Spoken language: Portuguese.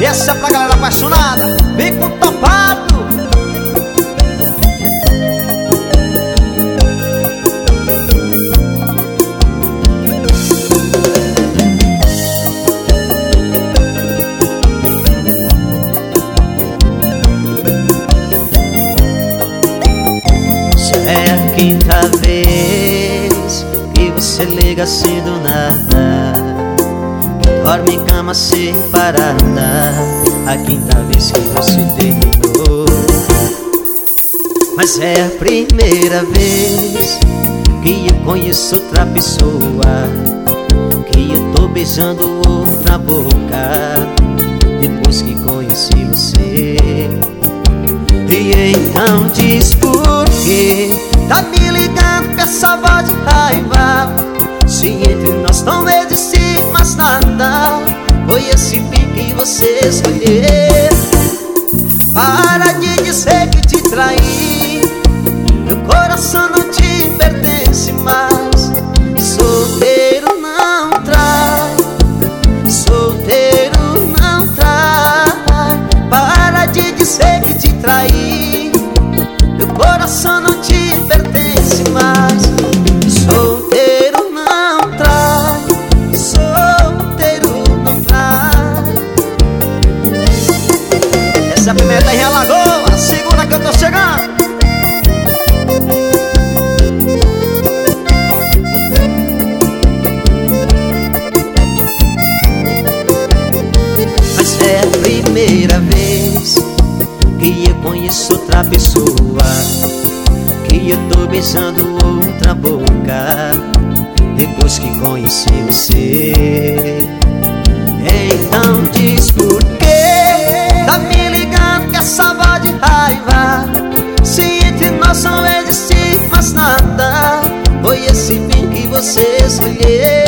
essa é pra galera apaixonada. Vem com topado. Já é a quinta vez que você liga assim do nada, que dorme em cama separada. A quinta vez que você terminou. Mas é a primeira vez que eu conheço outra pessoa, que eu tô beijando outra boca depois que conheci você. E então diz por que tá me ligando com essa voz de raiva, se entre nós não existe mais nada. Foi esse fim que você escolheu. Para de dizer que te traí, meu coração não te pertence mais. Solteiro não trai, solteiro não trai. Para de dizer que te traí, meu coração não te pertence mais. Solteiro não trai, solteiro não trai. Essa é a primeira da Rio Lagoa, segura que eu tô chegando. Mas é a primeira vez que eu conheço outra pessoa, que eu tô beijando outra boca depois que conheci você. Então diz por que Tá me ligando com essa voz de raiva, se entre nós não existe mais nada. foi esse fim que você escolheu.